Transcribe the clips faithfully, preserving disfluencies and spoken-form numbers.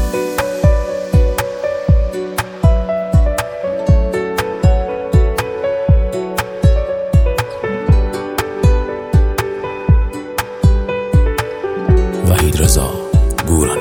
وحید رضا گورانی.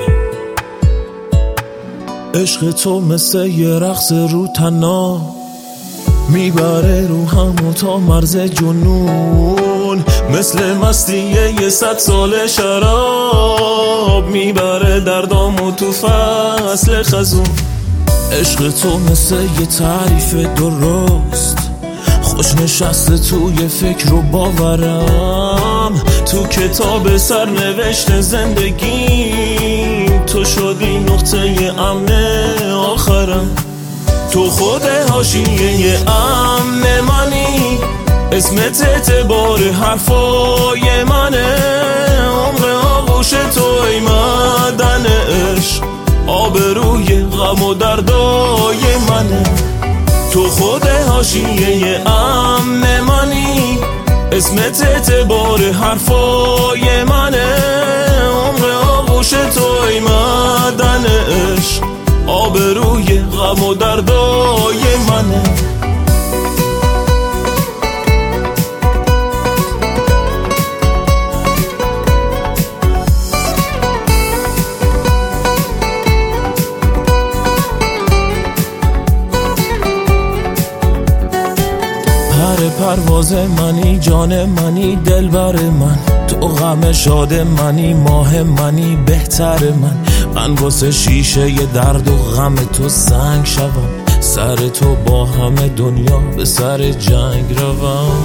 عشق تو مثل یه رقص رو تنا، میبره رو همو تا مرز جنون، مثل مستی یه صد سال شراب، میبره دردامو تو فصل خزون. عشق تو مثل یه تعریف درست، خوش نشسته توی فکر و باورم، تو کتاب سرنوشت زندگی تو شدی نقطه امن آخرم. تو خود حاشیه امن منی، اسمت اعتبار حرفای منه، عمق آغوش توی معدن عشق، آبروی غم و دردای منه. تو خود حاشیه امن منی، اسمت اعتبار حرفای منه، عمق آغوش توی معدن عشق، آبروی غم و دردای منه. پر پرواز منی، جان منی، دلبر من، تو غم شاد منی، ماه منی، بهتر من. من واسه شیشه ی درد و غم تو سنگ شوم، سر تو با همه دنیا به سر جنگ روم.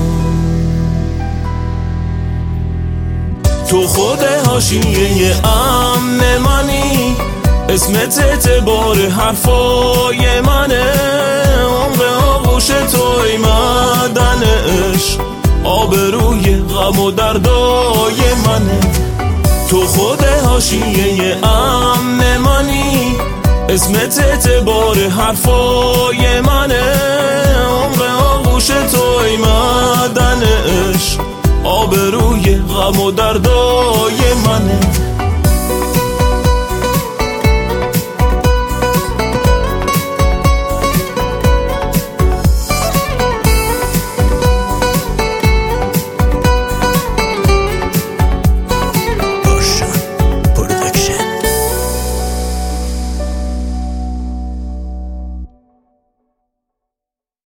تو خود حاشیه امن منی، اسمت اعتبار حرفای منه، عمق آغوش توی معدن عشق، آبروی غم و دردای منه. تو خود حاشیه امن منی، اسمت اعتبار حرفای منه، عمق آغوش توی معدن عشق، آبروی غم و دردای منه.